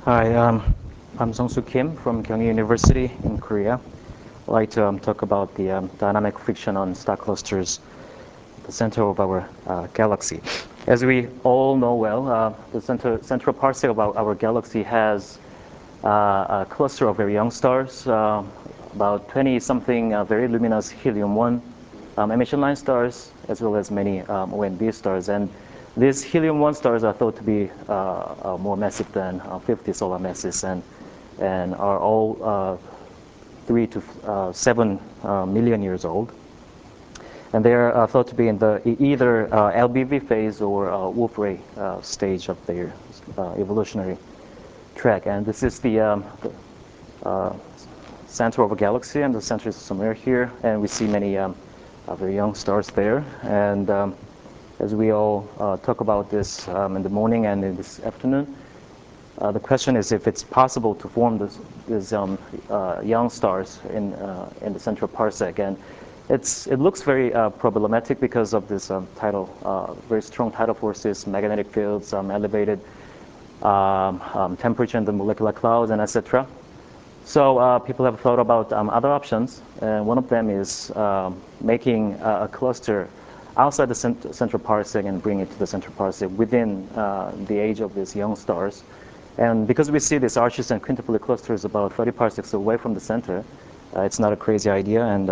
Hi, I'm Sung-Soo Kim from Kyung University in Korea. I'd like to talk about the dynamic friction on star clusters at the center of our galaxy. As we all know well, the central parsec of our galaxy has a cluster of very young stars, about 20-something very luminous helium-1 emission line stars, as well as many ONB stars. And these helium-1 stars are thought to be more massive than 50 solar masses and are all 3 to 7 million years old. And they are thought to be in the either LBV phase or Wolf-Rayet stage of their evolutionary track. And this is the center of a galaxy, and the center is somewhere here. And we see many very young stars there. And as we all talk about this in the morning and in this afternoon, the question is if it's possible to form these young stars in the central parsec. And it looks very problematic because of this very strong tidal forces, magnetic fields, elevated temperature in the molecular clouds, and etc. So people have thought about other options, and one of them is making a cluster outside the central parsec and bring it to the central parsec within the age of these young stars. And because we see these arches and quintuple clusters about 30 parsecs away from the center, it's not a crazy idea. And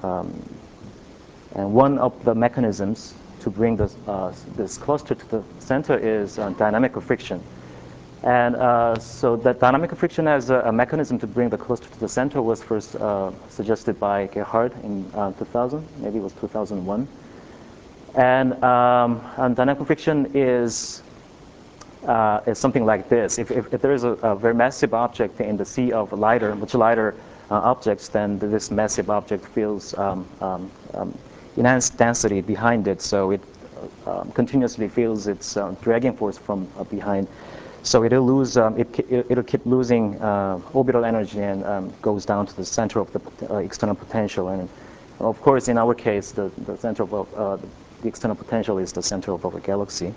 one of the mechanisms to bring this cluster to the center is dynamic friction. And so that dynamic friction as a mechanism to bring the cluster to the center was first suggested by Gerhard in 2000, maybe it was 2001. And dynamic friction is something like this. If there is a very massive object in the sea of much lighter objects, then this massive object feels enhanced density behind it, so it continuously feels its dragging force from behind. So it'll keep losing orbital energy and goes down to the center of the external potential. And of course, in our case, the center of the external potential is the center of our galaxy.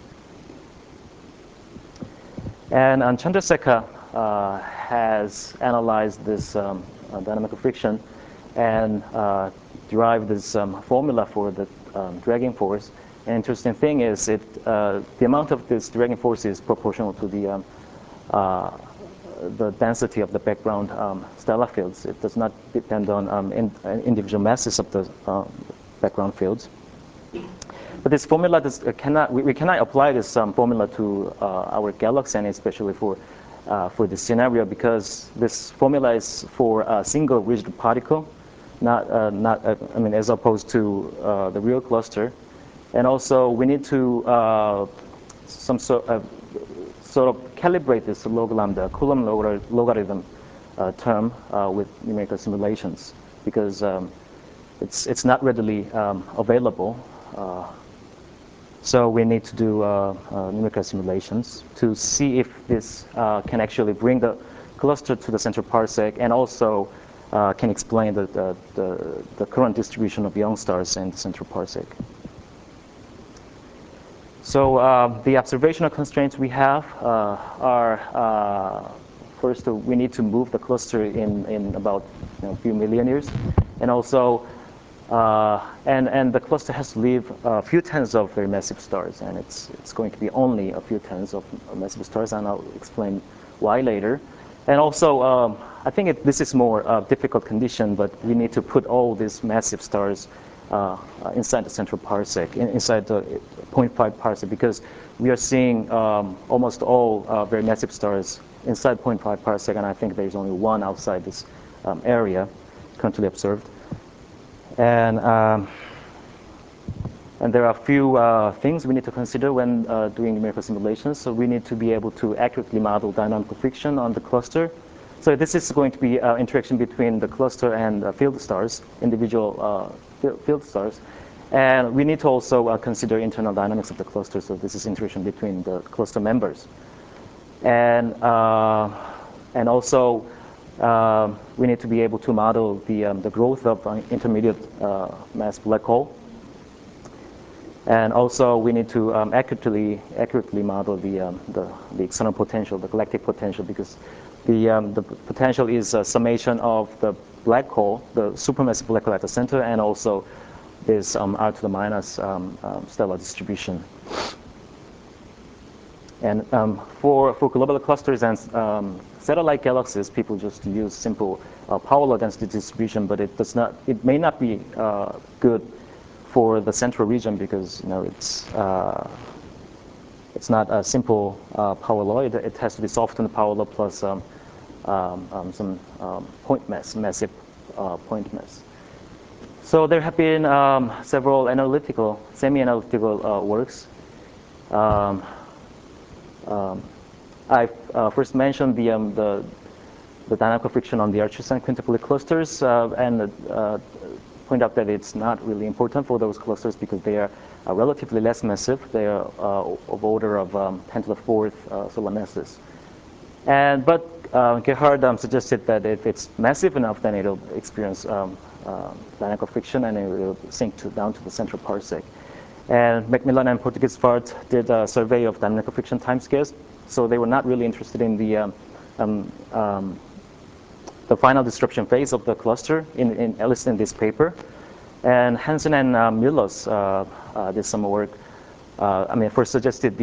And Chandrasekhar has analyzed this dynamic friction and derived this formula for the dragging force. An interesting thing is the amount of this dragging force is proportional to the density of the background stellar fields. It does not depend on individual masses of the background fields. But this formula we cannot apply this formula to our galaxy, and especially for this scenario, because this formula is for a single rigid particle, as opposed to the real cluster. And also, we need to some sort of calibrate this log lambda Coulomb logarithm term with numerical simulations, because it's not readily available. So we need to do numerical simulations to see if this can actually bring the cluster to the central parsec, and also can explain the current distribution of young stars in the central parsec. So the observational constraints we have are first, we need to move the cluster in about a few million years, and also and the cluster has to leave a few tens of very massive stars, and it's going to be only a few tens of massive stars, and I'll explain why later. And also, I think this is more difficult condition, but we need to put all these massive stars inside the central parsec, inside the 0.5 parsec, because we are seeing almost all very massive stars inside 0.5 parsec, and I think there's only one outside this area currently observed. And there are a few things we need to consider when doing numerical simulations. So we need to be able to accurately model dynamic friction on the cluster. So this is going to be interaction between the cluster and field stars, individual field stars. And we need to also consider internal dynamics of the cluster. So this is interaction between the cluster members. And also, we need to be able to model the growth of intermediate mass black hole. And also, we need to accurately model the external potential, the galactic potential, because the potential is a summation of the black hole, the supermassive black hole at the center, and also this r to the minus stellar distribution. And for global clusters and satellite galaxies, people just use simple power law density distribution, but it may not be good for the central region because it's not a simple power law. It has to be softened power law plus some point mass, massive point mass. So there have been several semi-analytical works. I first mentioned the dynamical friction on the Archer-Sun quintuplet clusters and point out that it's not really important for those clusters because they are relatively less massive. They are of order of 10 to the fourth solar masses. But Gerhard suggested that if it's massive enough, then it'll experience dynamical friction and it will sink down to the central parsec. And Macmillan and Porteous-Svart did a survey of dynamical friction timescales, so they were not really interested in the final disruption phase of the cluster, at least in this paper. And Hansen and Milos did some work. First suggested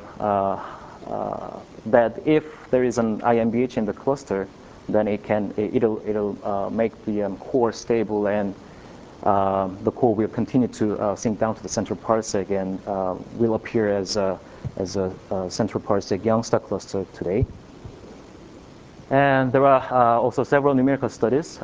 that if there is an IMBH in the cluster, then it'll make the core stable, and the core will continue to sink down to the central parsec and will appear as a central parsec young star cluster today. And there are also several numerical studies.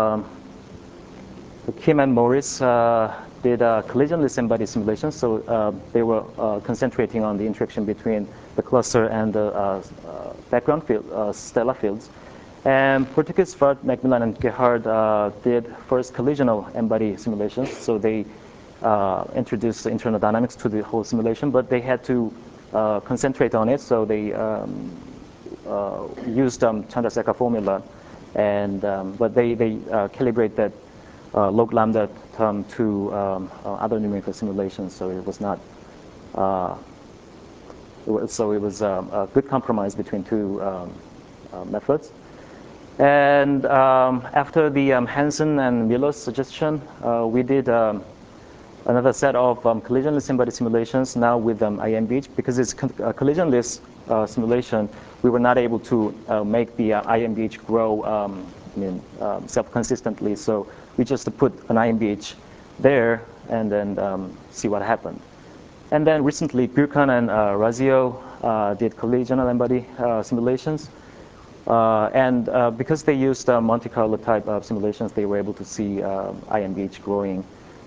Kim and Morris did collisionless embodied simulations, so they were concentrating on the interaction between the cluster and the background field, stellar fields. And Porteous-Svart, Macmillan, and Gerhard did first collisional embodied simulations, so they introduced the internal dynamics to the whole simulation, but they had to concentrate on it, so they used Chandrasekhar formula, but they calibrate that log lambda term to other numerical simulations, so it was not. It was a good compromise between two methods. And after the Hansen and Milos suggestion, we did another set of collisionless embodied simulations, now with IMBH. Because it's a collisionless simulation, we were not able to make the IMBH grow self-consistently. So we just put an IMBH there and then see what happened. And then recently, Gurkhan and Razio did collisional embodied simulations. And because they used Monte Carlo type of simulations, they were able to see IMBH growing.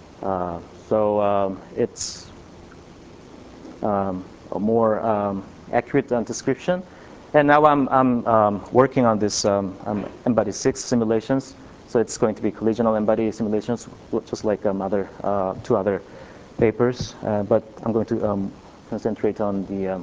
So it's a more accurate description. And now I'm working on this embodied 6 simulations. So it's going to be collisional embodied simulations, just like two other papers. But I'm going to concentrate on the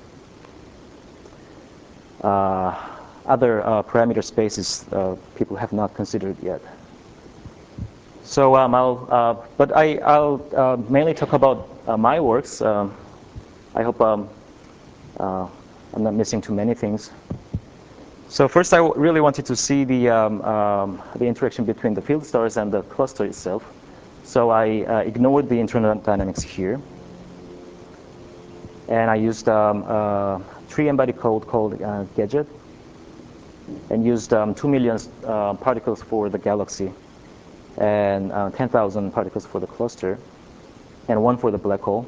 other parameter spaces people have not considered yet. So I'll mainly talk about my works. I hope I'm not missing too many things. So first, I really wanted to see the interaction between the field stars and the cluster itself. So I ignored the internal dynamics here, and I used tree embodied code called Gadget, and used 2 million particles for the galaxy, and 10,000 particles for the cluster, and 1 for the black hole,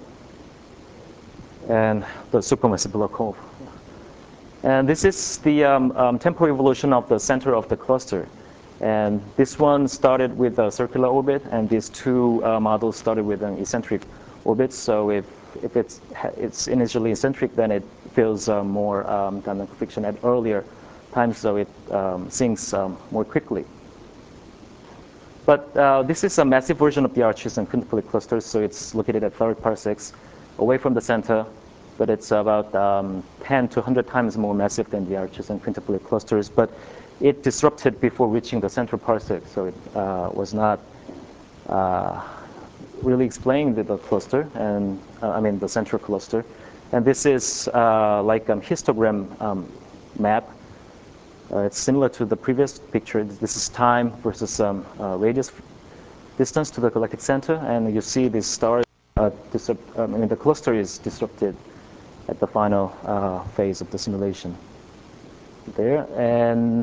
and the supermassive black hole. And this is the temporal evolution of the center of the cluster. And this one started with a circular orbit, and these two models started with an eccentric orbit. So if it's initially eccentric, then it feels more dynamic friction at earlier times, so it sinks more quickly. But this is a massive version of the Archer-Sun quintuplet clusters, so it's located at 30 parsecs away from the center, but it's about 10 to 100 times more massive than the Archer-Sun quintuplet clusters. But it disrupted before reaching the central parsec, so it was not really explaining the cluster, and I mean the central cluster. And this is like a histogram map. It's similar to the previous picture. This is time versus radius distance to the galactic center, and you see these stars. I mean, the cluster is disrupted at the final phase of the simulation. There, and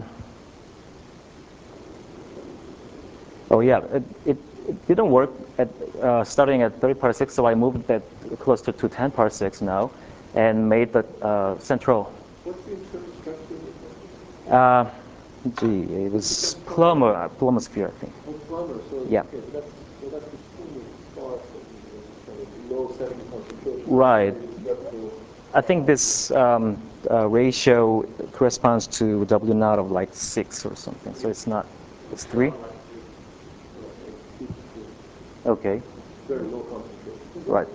oh yeah, it didn't work at starting at 30 parsecs, so I moved that cluster to 10 parsecs now, and made the central. What's the internal structure of the Uh, Gee, it was Plumosphere, I think. Oh, plumber, so Yeah. okay, that's extremely sparse and low setting concentration. Right. Structural. I think this ratio corresponds to W naught of like 6 or something. So it's not, it's 3. Okay. Very low concentration. Right.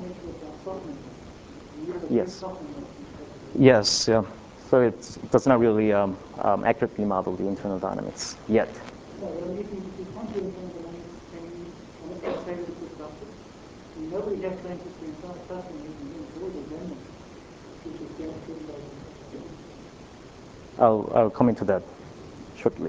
Yes. Yes. Yeah. So it does not really accurately model the internal dynamics yet. So if you can't do internal dynamics, then let's just say that it's disrupted. Nobody gets going to the entire stuff and you can do it again, which is demonstrated by I'll come into that shortly.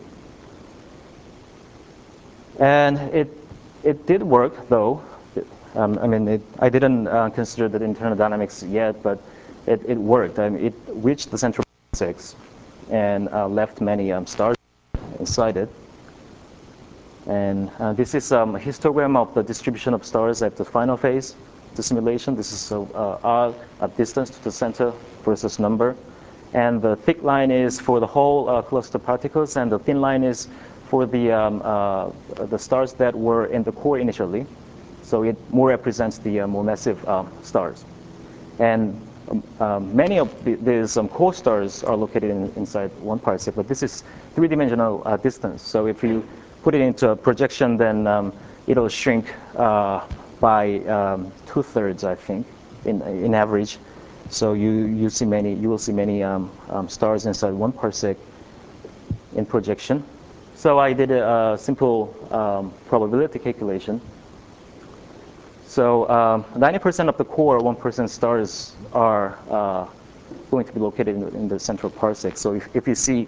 And it did work though. I mean, I didn't consider the internal dynamics yet, but it worked. I mean, it reached the central six and left many stars inside it. And this is a histogram of the distribution of stars at the final phase, the simulation. This is R at distance to the center versus number. And the thick line is for the whole cluster particles, and the thin line is for the stars that were in the core initially. So it more represents the more massive stars. And many of these core stars are located inside 1 parsec, but this is three-dimensional distance. So if you put it into a projection, then it'll shrink by 2/3, I think, in average. So you will see many stars inside 1 parsec in projection. So I did a simple probability calculation. So 90% of the core 1% stars are going to be located in the central parsec. So if you see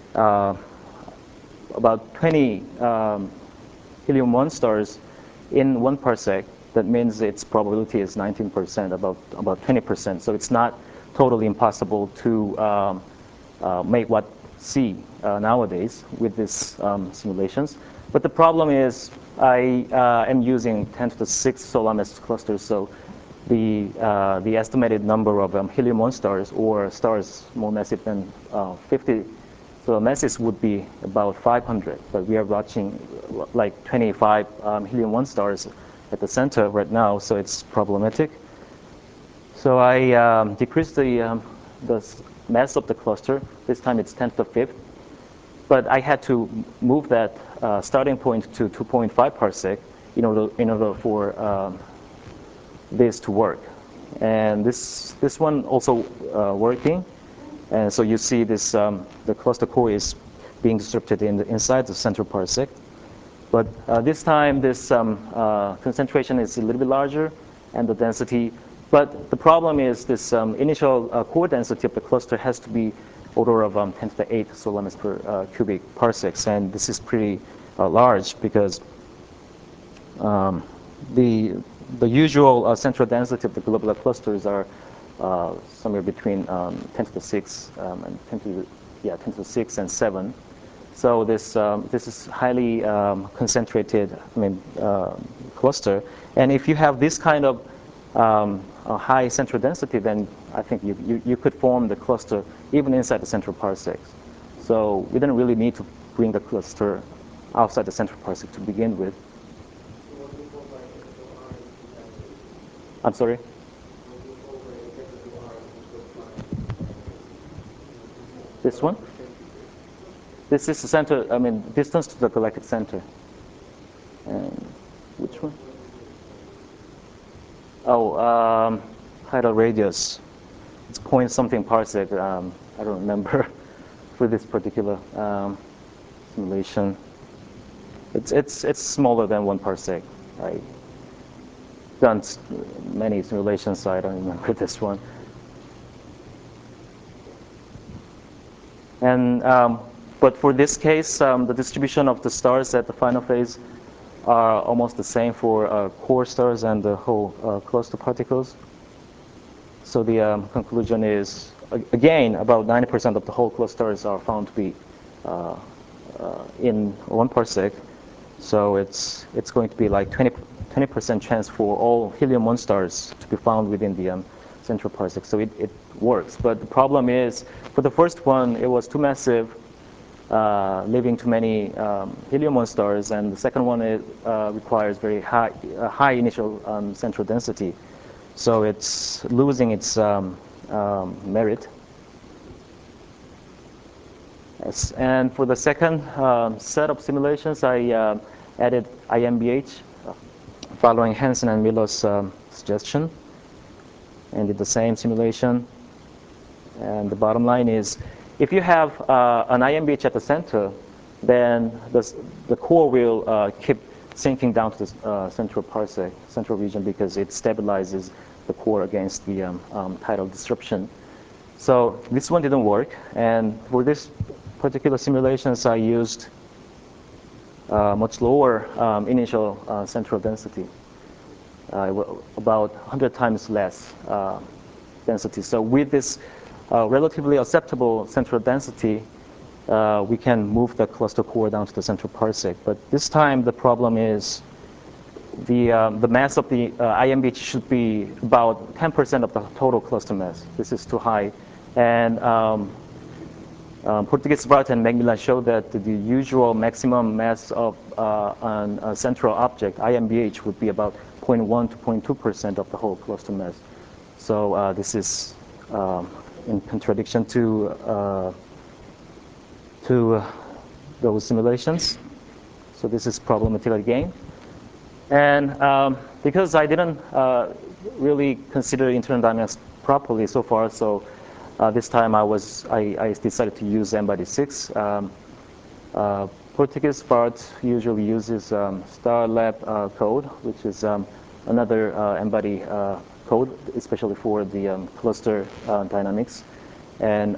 about 20 helium-1 stars in 1 parsec, that means its probability is 19%, about 20%. So it's not totally impossible to make what see nowadays with these simulations. But the problem is I am using 10 to the 6 solar mass clusters, so the estimated number of helium-1 stars or stars more massive than 50 solar masses would be about 500. But we are watching like 25 helium-1 stars at the center right now, so it's problematic. So I decreased the mass of the cluster. This time it's 10 to the 5th. But I had to move that starting point to 2.5 parsec in order for this to work. And this one also working. And so you see this the cluster core is being disrupted inside the central parsec. But this time this concentration is a little bit larger, and the density. But the problem is this initial core density of the cluster has to be order of 10 to the 8 solar mass per cubic parsecs, and this is pretty large because the usual central density of the globular clusters are somewhere between 10 to the 6 and 10 to the 6 and 7. So this is highly concentrated, cluster, and if you have this kind of a high central density, then I think you could form the cluster even inside the central parsecs. So we didn't really need to bring the cluster outside the central parsec to begin with. I'm sorry? This one? This is the center, distance to the galactic center. And which one? Oh, tidal radius. It's point something parsec. I don't remember for this particular simulation. It's smaller than 1 parsec. done many simulations, so I don't remember this one. And but for this case, the distribution of the stars at the final phase are almost the same for core stars and the whole cluster particles. So the conclusion is, again, about 90% of the whole clusters are found to be in 1 parsec. So it's going to be like 20% chance for all helium-1 stars to be found within the central parsec. So it works. But the problem is, for the first one, it was too massive, leaving too many helium-1 stars. And the second one, it requires very high initial central density. So it's losing its merit. Yes. And for the second set of simulations, I added IMBH, following Hansen and Miller's suggestion, and did the same simulation. And the bottom line is, if you have an IMBH at the center, then the core will keep sinking down to the central parsec, central region, because it stabilizes the core against the tidal disruption. So this one didn't work, and for this particular simulations, I used much lower initial central density, about 100 times less density. So with this relatively acceptable central density, we can move the cluster core down to the central parsec. But this time, the problem is the mass of the IMBH should be about 10% of the total cluster mass. This is too high. And Porteous-Svart and Macmillan showed that the usual maximum mass of a central object, IMBH, would be about 0.1 to 0.2% of the whole cluster mass. So this is in contradiction to those simulations. So this is problematic again. And because I didn't really consider internal dynamics properly so far, so this time I decided to use MBody6. Porteous-Svart usually uses StarLab code, which is another MBody code, especially for the cluster dynamics. And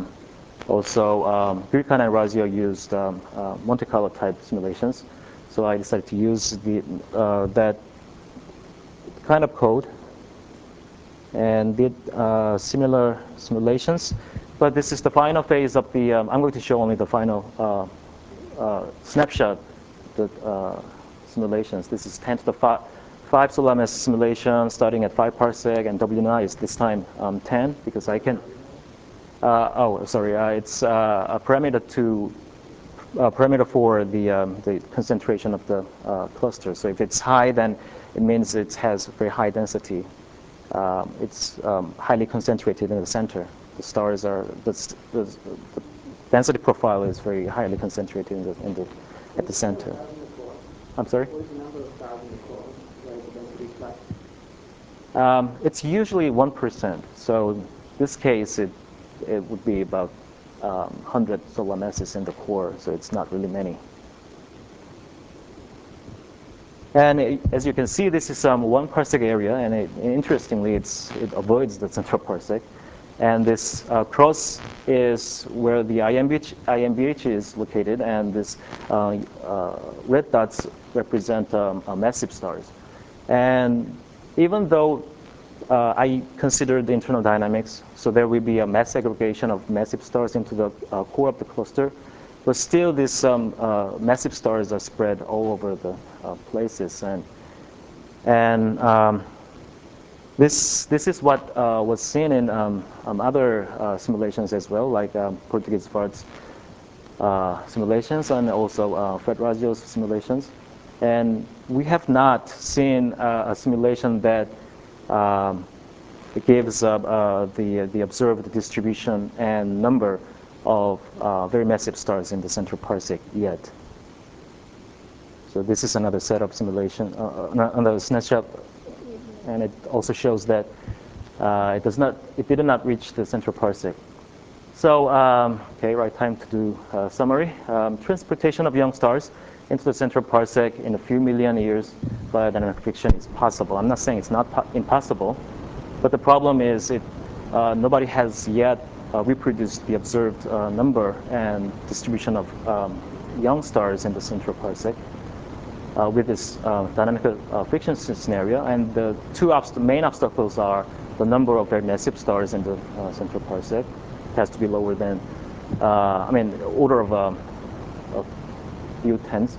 also, Gurkhan and Razio used Monte Carlo type simulations. So I decided to use that kind of code and did similar simulations. But this is the final phase of the, I'm going to show only the final snapshot simulations. This is 10 to the 5 solar mass simulation starting at 5 parsec, and W9 is this time 10, because I can, it's a parameter for the concentration of the cluster. So if it's high, then it means it has very high density. It's highly concentrated in the center. The stars are the density profile is very highly concentrated at the center. I'm sorry. What is the number of stars in the core where the density is flat? It's usually 1%. So in this case, it would be about 100 solar masses in the core, so it's not really many. And as you can see, this is 1 parsec area, and interestingly, it avoids the central parsec. And this cross is where the IMBH is located, and this red dots represent massive stars. And even though I considered the internal dynamics, so there will be a mass segregation of massive stars into the core of the cluster, but still these massive stars are spread all over the places. And this is what was seen in other simulations as well, like Porteous-Svart's simulations and also Fred Razio's simulations. And we have not seen a simulation that it gives the observed distribution and number of very massive stars in the central parsec yet. So this is another setup simulation, another snapshot, and it also shows that it did not reach the central parsec. So, okay, right time to do a summary. Transportation of young stars into the central parsec in a few million years via dynamic friction is possible. I'm not saying it's not impossible, but the problem is nobody has yet reproduced the observed number and distribution of young stars in the central parsec with this dynamic friction scenario. And the two main obstacles are the number of very massive stars in the central parsec. It has to be lower than, order of a few tens.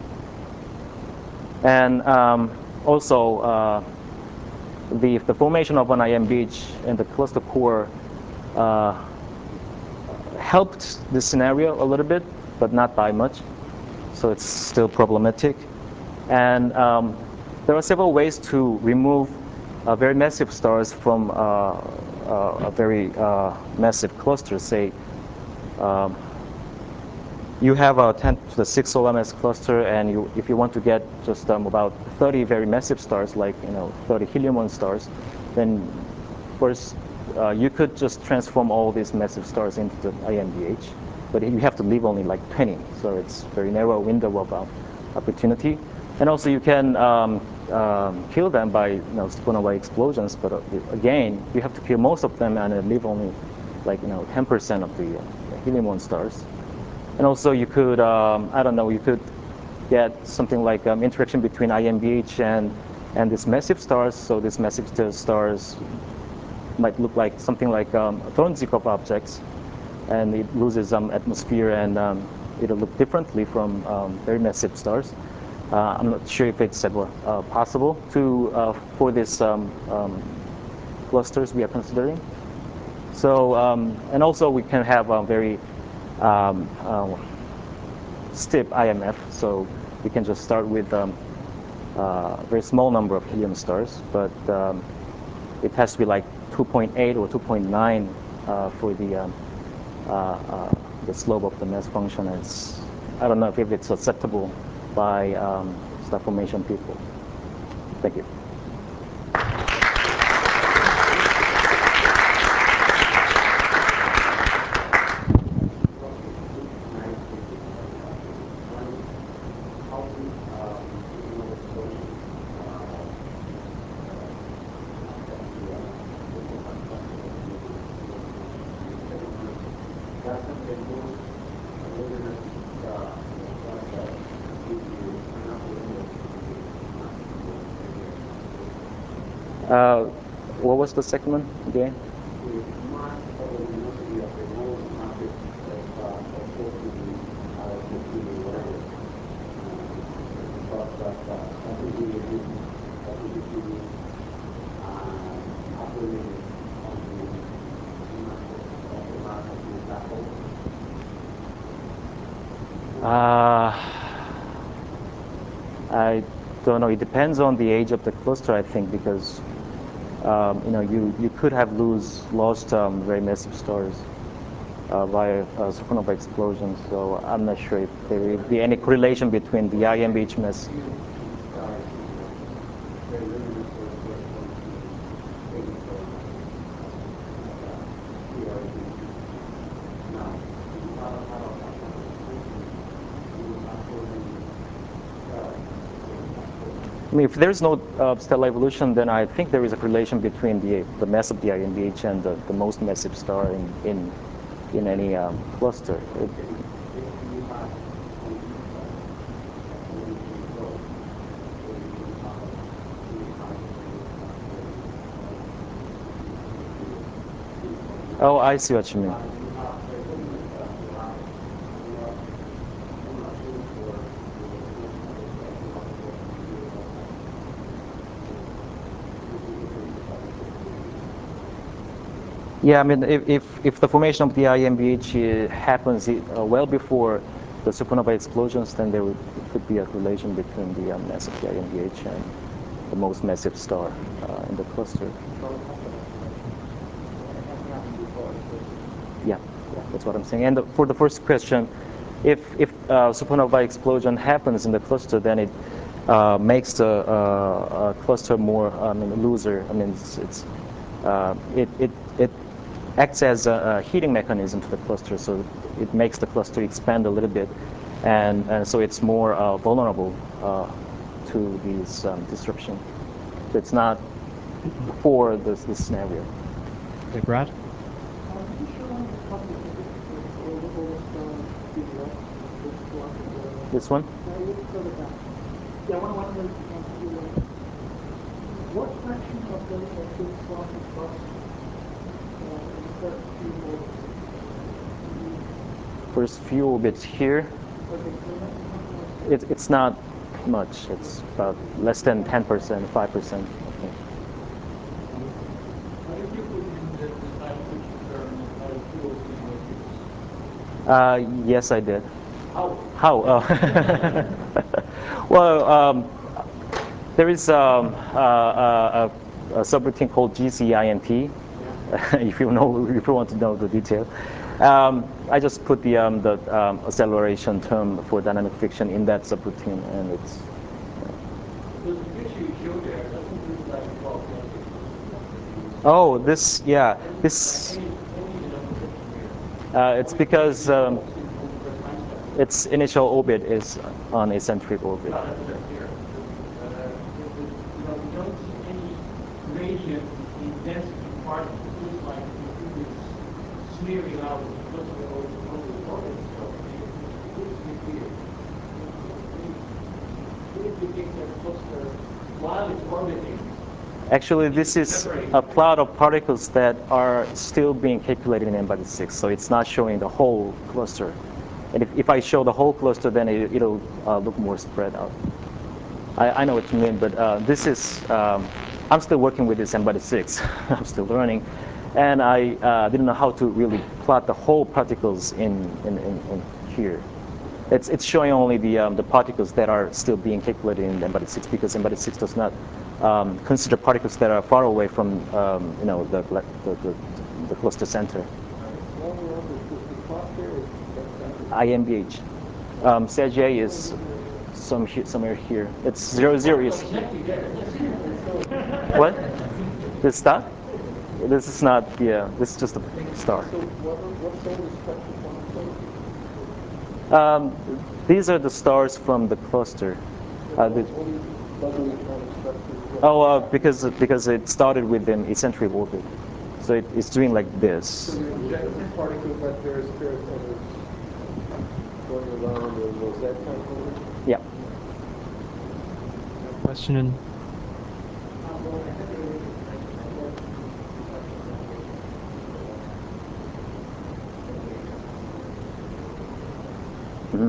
And also, the formation of an IMBH in the cluster core helped this scenario a little bit, but not by much. So it's still problematic. And there are several ways to remove very massive stars from a very massive cluster. Say you have a 10 to the 6 solar mass cluster, and if you want to get just about 30 very massive stars, like 30 helium-1 stars, then first you could just transform all these massive stars into the IMBH, but you have to leave only like 20, so it's a very narrow window of opportunity. And also you can kill them by supernova explosions, but again, you have to kill most of them and leave only like 10% of the helium-1 stars. And also you could, you could get something like interaction between IMBH and these massive stars. So these massive stars might look like something like Thorne-Zikov objects, and it loses atmosphere, and it'll look differently from very massive stars. I'm not sure if it's ever possible for these clusters we are considering. So, and also we can have a very steep IMF, so we can just start with a very small number of helium stars, but it has to be like 2.8 or 2.9 for the slope of the mass function. I don't know if it's acceptable by star formation people. Thank you. What was the second one again? I don't know. It depends on the age of the cluster, I think, because you could have lost very massive stars via supernova explosions. So I'm not sure if there will be any correlation between the IMBH mass. I mean, if there is no stellar evolution, then I think there is a correlation between the mass of the IMBH and the most massive star in any cluster. Oh, I see what you mean. Yeah, I mean, if the formation of the IMBH happens well before the supernova explosions, then could be a relation between the mass of the IMBH and the most massive star in the cluster. Yeah, that's what I'm saying. And for the first question, if supernova explosion happens in the cluster, then it makes the cluster more looser. I mean, it acts as a heating mechanism to the cluster, so it makes the cluster expand a little bit. and so it's more vulnerable to these disruption. So it's not for this scenario. Okay, Brad? Can you show one of the copies of the oldest being left this block of the... This one? No, a little further back. Yeah, one of those to the left. What fraction of this block is lost in the first few orbits? First few orbits here, Okay, so that's something like it's not much. It's about less than 10%, 5%, I think. How did you put in the time friction term and how fuel being Yes, I did. How? How? Well, there is a subroutine called GCINT. If you want to know the detail. I just put the acceleration term for dynamic friction in that subroutine, and it's. So the picture you showed there doesn't look like 12 metric. Oh, this, yeah, this. It's because its initial orbit is on eccentric orbit. You don't see any gradient in density particles. It looks like it is smearing out because of the orbit itself. It looks a bit weird. If you take that cluster while it's orbiting, Actually, this is a plot of particles that are still being calculated in embodied 6, so it's not showing the whole cluster. And if I show the whole cluster, then it'll look more spread out. I know what you mean, but this is, I'm still working with this embodied 6. I'm still learning. And I didn't know how to really plot the whole particles in here. It's showing only the particles that are still being calculated in embodied 6, because embodied 6 does not consider particles that are far away from the cluster center. IMBH. CIGA is somewhere here. It's 0, 0 is here. What? This star? This is not, yeah, this is just a star. so what's the oldest structure from the cluster? These are the stars from the cluster. Because it started with an eccentric orbit. So it's doing like this. So you're injecting particles at various spirit centers going around a rosette type orbit? Yeah. Question in. Mm-hmm.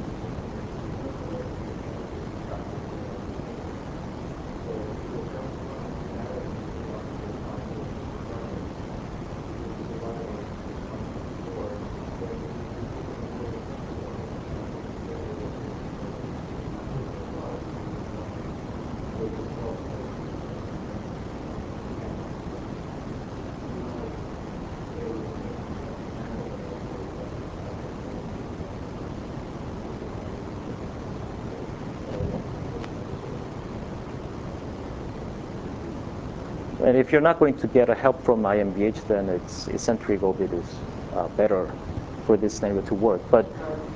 And if you're not going to get a help from IMBH, then its eccentric orbit is better for this scenario to work. But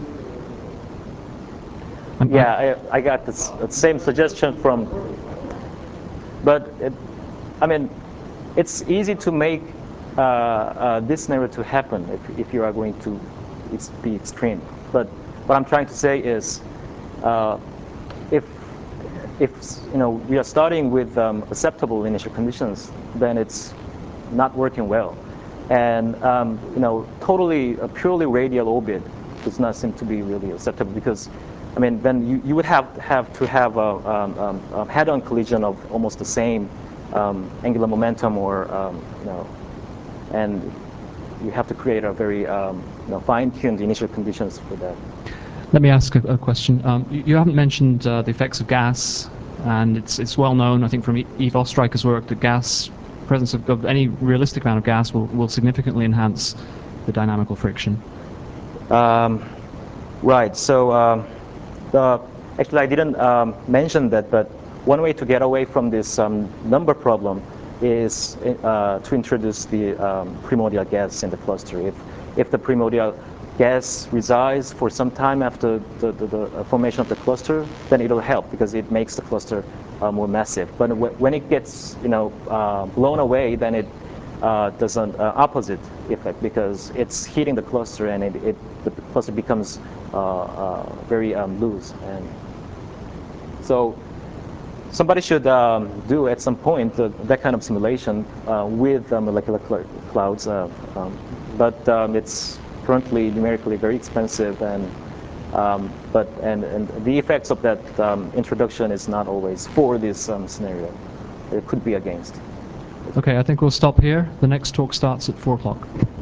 yeah, I got the same suggestion from. But it's easy to make this scenario to happen if you are going to be extreme. But what I'm trying to say is, if we are starting with acceptable initial conditions, then it's not working well. And totally a purely radial orbit does not seem to be really acceptable, because then you would have to have a head-on collision of almost the same angular momentum, or and you have to create a very fine-tuned initial conditions for that. Let me ask a question. You haven't mentioned the effects of gas, and it's well known, I think, from Eve Ostreicher's work, that presence of any realistic amount of gas will significantly enhance the dynamical friction. Right. So actually, I didn't mention that, but one way to get away from this number problem is to introduce the primordial gas in the cluster. If the primordial gas resides for some time after the formation of the cluster, then it'll help because it makes the cluster more massive. But when it gets blown away, then it does an opposite effect because it's heating the cluster and the cluster becomes very loose. And so somebody should do at some point that kind of simulation with molecular clouds, but it's currently numerically very expensive, and the effects of that introduction is not always for this scenario. It could be against. Okay, I think we'll stop here. The next talk starts at 4 o'clock.